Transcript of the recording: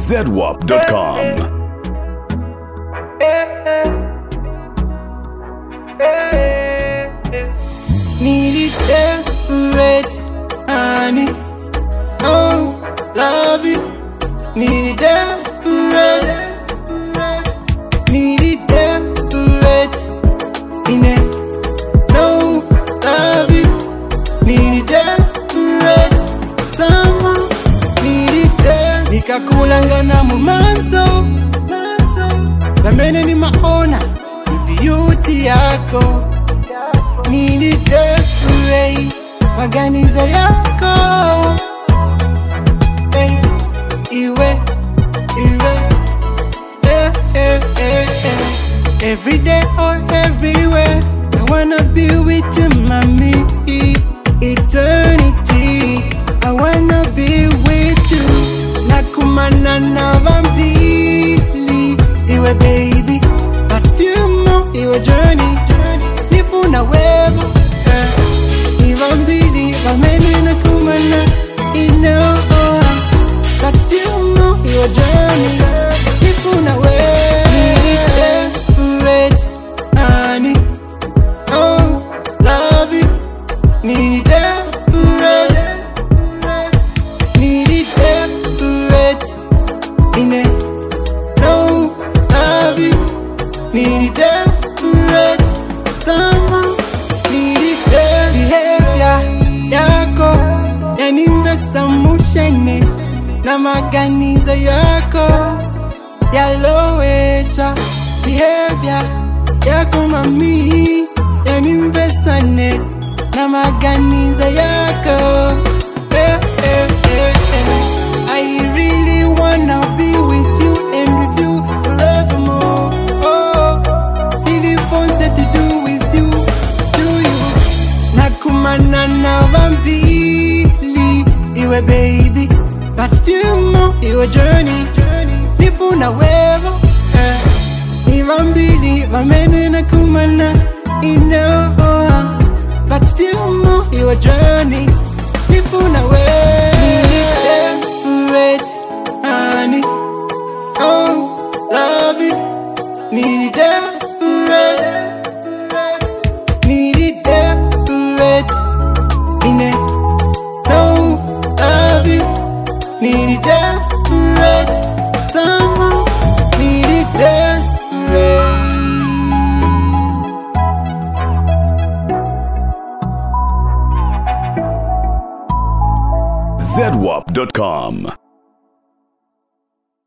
ZWAP.com. Need it desperate, honey. Oh, love you. Need it desperate. Need it desperate. In it, no, love you. Need it desperate. Someone need it desperate. Nikakulanga na mumanzo. Pamene ni maona, ni beauty yako. Need it desperate, maganizo yako. Hey, iwe, every day or everywhere, I wanna be with you, mommy. Eternity, I wanna be with you. Nakumana na vambili, iwe baby, but still more, iwe journey. Nifuna wewe, ivambili, vamene nakumana, but still more, iwe journey. Nifuna wewe, need it desperate, honey. Oh, love you, need it desperate. Need it desperate, in it, no, love you, need it desperate. Someone need it desperate. Behavior yako yanimvesa mushene, na maganizo yako yalowesha. Behavior yako mami yanimvesane, na maganizo yako. I really wanna be with you and with you forevermore. Oh, really fun set to do with you, to you. Nakumana na vambili, iwe baby, but still more, iwe journey. Nifuna wewe, ni vambili, vamene nakumana, but still more, iwe journey. Nifuna wewe, need it desperate, honey. Oh, love you, need it desperate. Need it desperate, in it, no, love you, need it desperate. Someone need it desperate. ZWAP.com.